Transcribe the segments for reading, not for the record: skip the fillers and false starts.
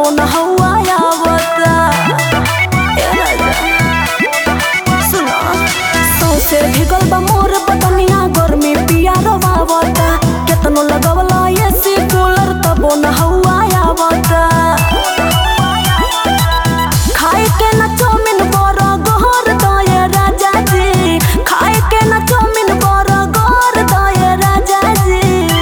तबो न हवा आवता। सुना सौसे भिगल बा मोर बदनिया गर्मी पिया रवावता। केतनो लगवला एसी कूलर तबो न हवा आवता। खाए के न चाउमीन बड़ा गहर दये राजा जी। खाए के न चाउमीन बड़ा गहर दये राजा जी।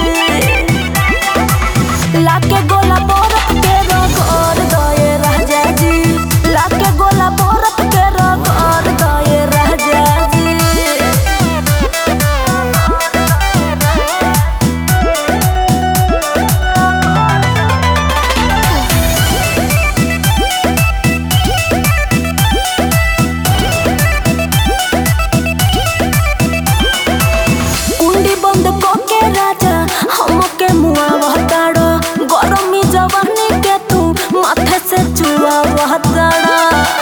लाके गोला बरफ के रगड़ दये राजा जी। लाके गोला बरफ के रगड़ दये राजा जी। कुंडी बंद कोके राजा हमके मुआ बहताड़ा। गरमी जवानी के तू माथे से चुआ बहताड़ा।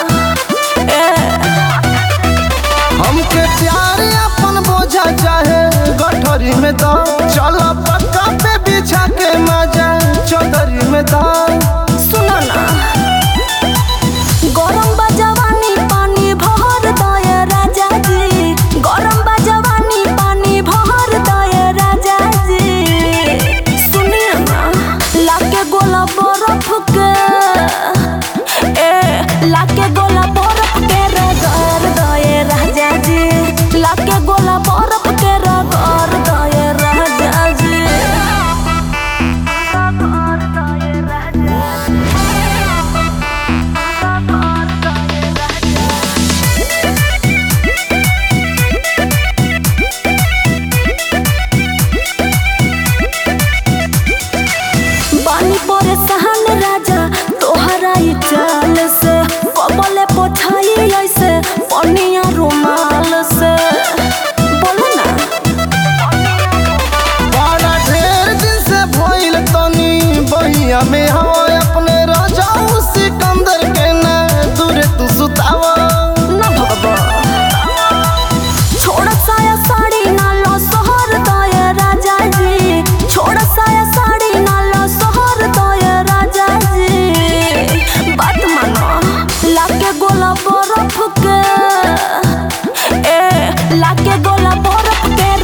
हमके प्यार अपन बोझा चाहे गठरी में दो। चलो पक्का पे बिछा के मजा चौधरी में दो। सुनो ना गरम बा जवानी पानी भर दये राजा जी। गरम बा जवानी पानी भर दये राजा जी। सुनिए ना लाके गोला बरफ के लाके गोला बरफ के रगड़ दये राजा जी। लाके गोला बरफ के रगड़ दये राजा जी। बानी परेशान राजा तोहरा ई चाल से। कबले पोछाई ऐसे पनिया रुमाल से। बोलो ना बड़ा ढेर दिन से भइल तनी बहिया में हो। अपने रजाऊ सिकंदर के ना दूरे तू सुतावा। ना भगवा छोड़ साया साड़ी ना लो सोहर दये राजा जी। छोड़ साया साड़ी ना लो सोहर दये राजा जी। बात मानो लाके गोला बरफ के लाके गोला बरफ के